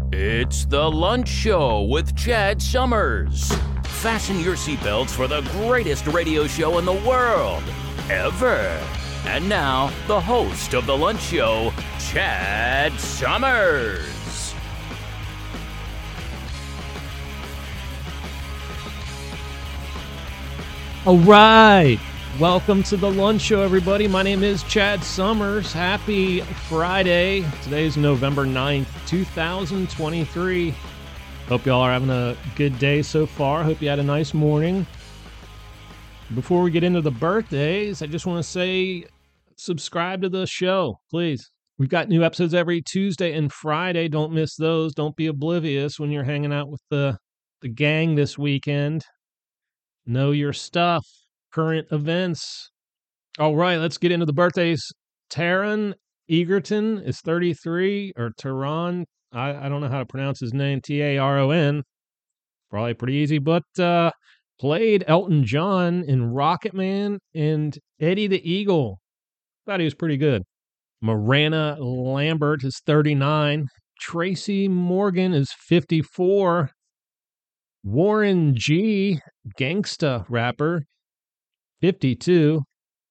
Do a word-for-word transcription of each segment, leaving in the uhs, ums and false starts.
It's The Lunch Show with Chad Summers. Fasten your seatbelts for the greatest radio show in the world, ever. And now, the host of The Lunch Show, Chad Summers. All right. Welcome to The Lunch Show, everybody. My name is Chad Summers. Happy Friday. Today's November ninth, twenty twenty-three. Hope y'all are having a good day so far. Hope you had a nice morning. Before we get into the birthdays, I just want to say subscribe to the show, please. We've got new episodes every Tuesday and Friday. Don't miss those. Don't be oblivious when you're hanging out with the, the gang this weekend. Know your stuff. Current events. All right, let's get into the birthdays. Taron Egerton is thirty-three, or Taron. I, I don't know how to pronounce his name. T A R O N. Probably pretty easy, but uh, played Elton John in Rocket Man and Eddie the Eagle. Thought he was pretty good. Miranda Lambert is thirty-nine. Tracy Morgan is fifty-four. Warren G, gangsta rapper, fifty-two.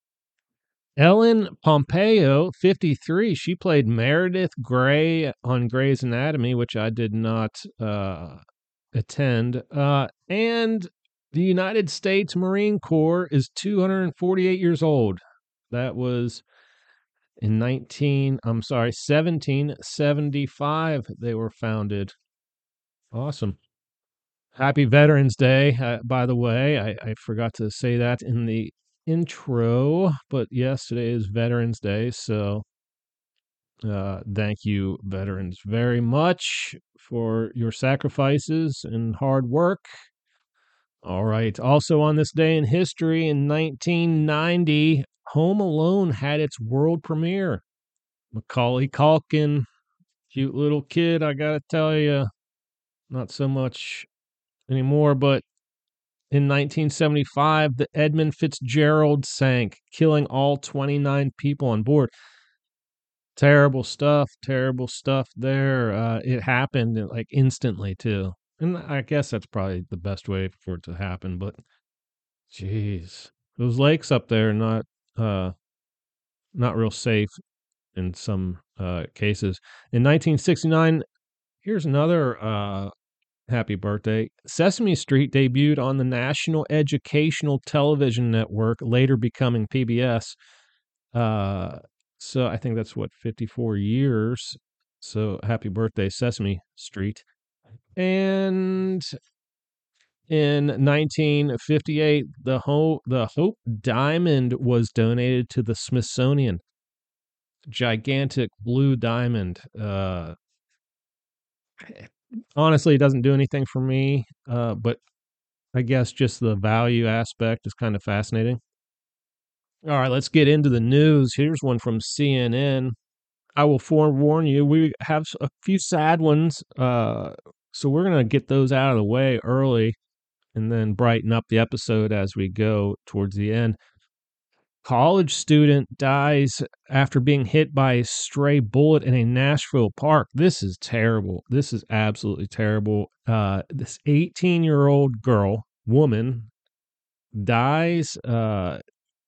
Ellen Pompeo, fifty-three. She played Meredith Grey on Grey's Anatomy, which I did not uh, attend. Uh, and the United States Marine Corps is two hundred forty-eight years old. That was in nineteen, I'm sorry, seventeen seventy-five they were founded. Awesome. Happy Veterans Day, uh, by the way. I, I forgot to say that in the intro, but yes, today is Veterans Day, so uh, thank you, veterans, very much for your sacrifices and hard work. All right, also on this day in history, in nineteen ninety, Home Alone had its world premiere. Macaulay Culkin, cute little kid, I gotta tell you, not so much anymore, but in nineteen seventy-five, the Edmund Fitzgerald sank, killing all twenty-nine people on board. Terrible stuff, terrible stuff there. Uh, it happened like instantly, too. And I guess that's probably the best way for it to happen, but jeez. Those lakes up there are not, uh, not real safe in some uh, cases. In nineteen sixty-nine, here's another uh, happy birthday. Sesame Street debuted on the National Educational Television Network, later becoming P B S. Uh, so I think that's what, fifty-four years. So happy birthday, Sesame Street. And in nineteen fifty-eight, the, Ho- the Hope Diamond was donated to the Smithsonian. Gigantic blue diamond. Uh, Honestly, it doesn't do anything for me, uh, but I guess just the value aspect is kind of fascinating. All right, let's get into the news. Here's one from C N N. I will forewarn you, we have a few sad ones, uh, so we're going to get those out of the way early and then brighten up the episode as we go towards the end. College student dies after being hit by a stray bullet in a Nashville park. This is terrible. This is absolutely terrible. Uh, this eighteen-year-old girl, woman, dies uh,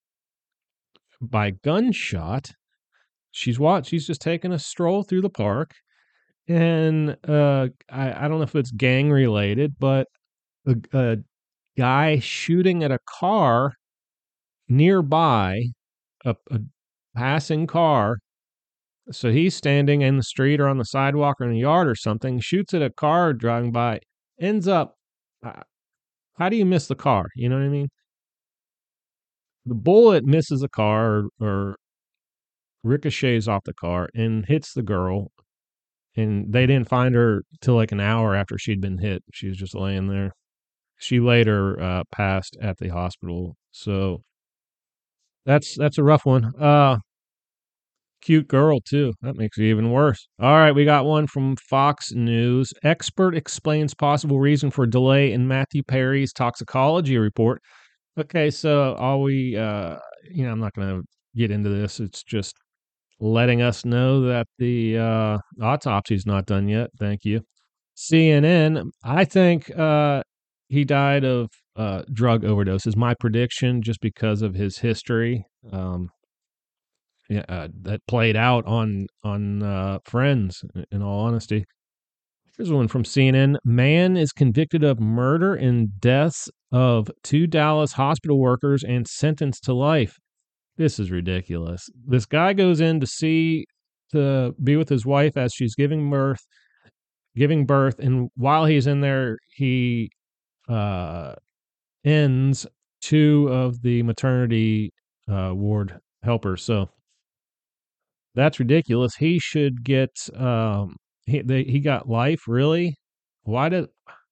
by gunshot. She's what? She's just taking a stroll through the park, and uh, I, I don't know if it's gang related, but a, a guy shooting at a car nearby, a, a passing car. So he's standing in the street or on the sidewalk or in the yard or something, shoots at a car driving by, ends up, uh, how do you miss the car? You know what I mean? The bullet misses a car or, or ricochets off the car and hits the girl. And they didn't find her till like an hour after she'd been hit. She was just laying there. She later uh, passed at the hospital. So That's that's a rough one. Uh, cute girl, too. That makes it even worse. All right, we got one from Fox News. Expert explains possible reason for delay in Matthew Perry's toxicology report. Okay, so all we, uh, you know, I'm not going to get into this. It's just letting us know that the uh, autopsy's not done yet. Thank you. C N N, I think uh, he died of uh, drug overdose is my prediction just because of his history. Um, yeah, uh, that played out on on uh, Friends, in all honesty. Here's one from C N N. Man is convicted of murder and deaths of two Dallas hospital workers and sentenced to life. This is ridiculous. This guy goes in to see, to be with his wife as she's giving birth, giving birth, and while he's in there, he uh, ends two of the maternity uh, ward helpers. So that's ridiculous. He should get um, he they, he got life. Really? Why did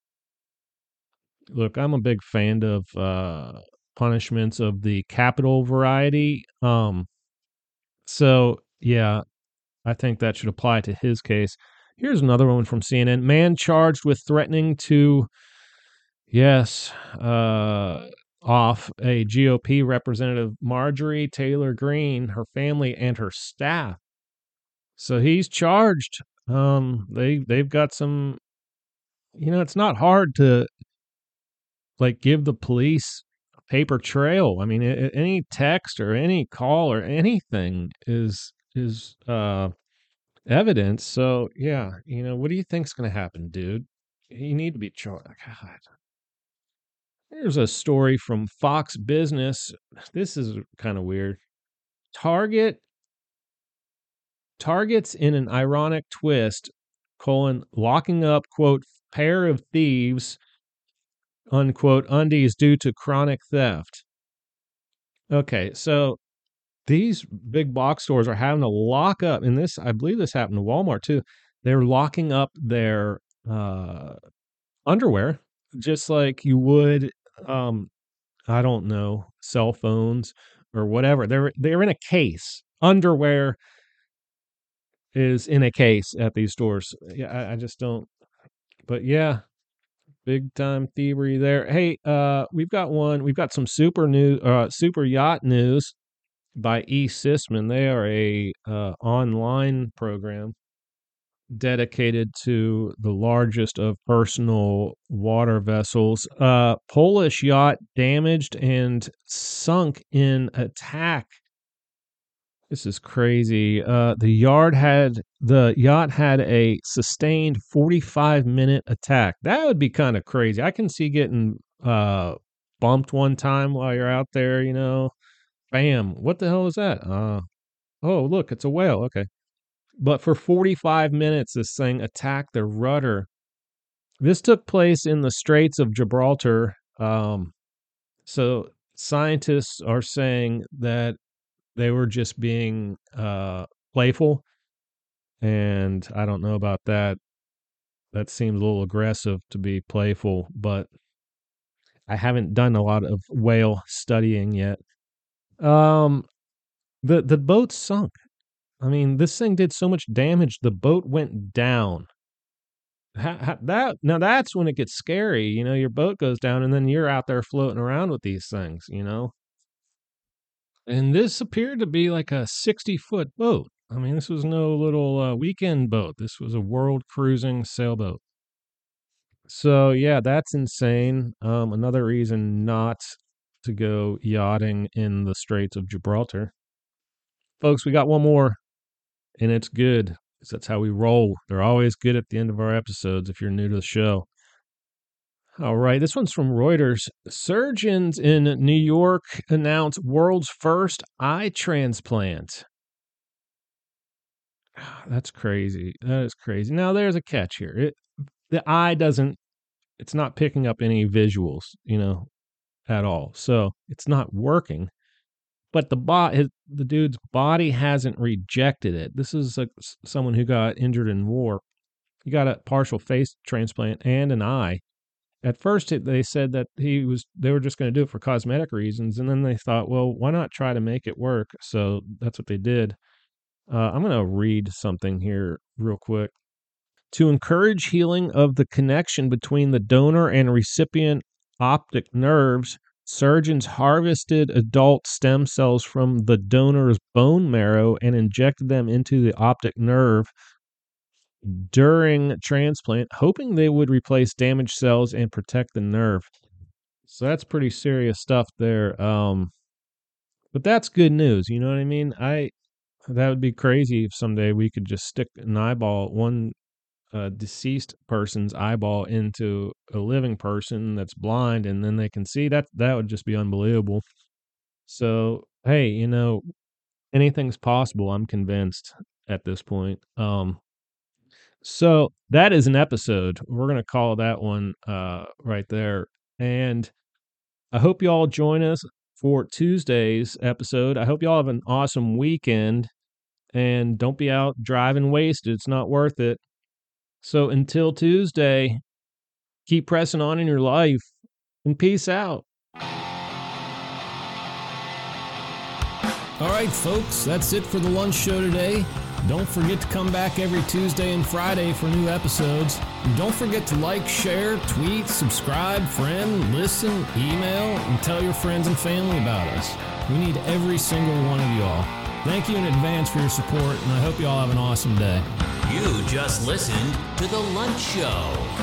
look? I'm a big fan of uh, punishments of the capital variety. Um, so yeah, I think that should apply to his case. Here's another one from C N N. Man charged with threatening to, yes, uh, off a G O P representative, Marjorie Taylor Greene, her family, and her staff. So he's charged. Um, they they've got some. You know, it's not hard to like give the police a paper trail. I mean, a- any text or any call or anything is is uh evidence. So yeah, you know, what do you think's going to happen, dude? You need to be charged. God. Here's a story from Fox Business. This is kind of weird. Target targets in an ironic twist, colon, locking up, quote, pair of thieves, unquote, undies due to chronic theft. Okay, so these big box stores are having to lock up, and this, I believe this happened to Walmart too. They're locking up their uh, underwear just like you would, um, I don't know, cell phones or whatever. They're they're in a case. Underwear is in a case at these stores. Yeah, I, I just don't. But yeah, big time thievery there. Hey, uh, we've got one. We've got some super new, uh, super yacht news by E. Sisman. They are a uh, online program dedicated to the largest of personal water vessels. Uh, Polish yacht damaged and sunk in attack. This is crazy. Uh, the yard had the yacht had a sustained forty-five minute attack. That would be kind of crazy. I can see getting uh, bumped one time while you're out there. You know, bam! What the hell is that? Uh, oh, look, it's a whale. Okay. But for forty-five minutes, this thing attacked the rudder. This took place in the Straits of Gibraltar. Um, so scientists are saying that they were just being uh, playful. And I don't know about that. That seems a little aggressive to be playful, but I haven't done a lot of whale studying yet. Um, the the boat sunk. I mean, this thing did so much damage. The boat went down. Ha, ha, that now that's when it gets scary. You know, your boat goes down, and then you're out there floating around with these things. You know, and this appeared to be like a sixty foot boat. I mean, this was no little uh, weekend boat. This was a world cruising sailboat. So yeah, that's insane. Um, another reason not to go yachting in the Straits of Gibraltar, folks. We got one more, and it's good. 'Cause that's how we roll. They're always good at the end of our episodes. If you're new to the show. All right, this one's from Reuters. Surgeons in New York announce world's first eye transplant. That's crazy. That is crazy. Now, there's a catch here. It, the eye doesn't, it's not picking up any visuals, you know, at all. So it's not working. But the bot, his, the dude's body hasn't rejected it. This is like someone who got injured in war. He got a partial face transplant and an eye. At first, it, they said that he was they were just going to do it for cosmetic reasons, and then they thought, well, why not try to make it work? So that's what they did. Uh, I'm going to read something here real quick. To encourage healing of the connection between the donor and recipient optic nerves, surgeons harvested adult stem cells from the donor's bone marrow and injected them into the optic nerve. during transplant, hoping they would replace damaged cells and protect the nerve. So that's pretty serious stuff there. Um, but that's good news. You know what I mean? I that would be crazy if someday we could just stick an eyeball, one uh, deceased person's eyeball into a living person that's blind, and then they can see. That that would just be unbelievable. So hey, you know, anything's possible. I'm convinced at this point. Um, so that is an episode. We're gonna call that one uh, right there, and I hope you all join us for Tuesday's episode. I hope you all have an awesome weekend, and don't be out driving wasted. It's not worth it. So until Tuesday, keep pressing on in your life, and peace out. All right, folks, that's it for the lunch show today. Don't forget to come back every Tuesday and Friday for new episodes. And don't forget to like, share, tweet, subscribe, friend, listen, email, and tell your friends and family about us. We need every single one of you all. Thank you in advance for your support, and I hope you all have an awesome day. You just listened to The Lunch Show.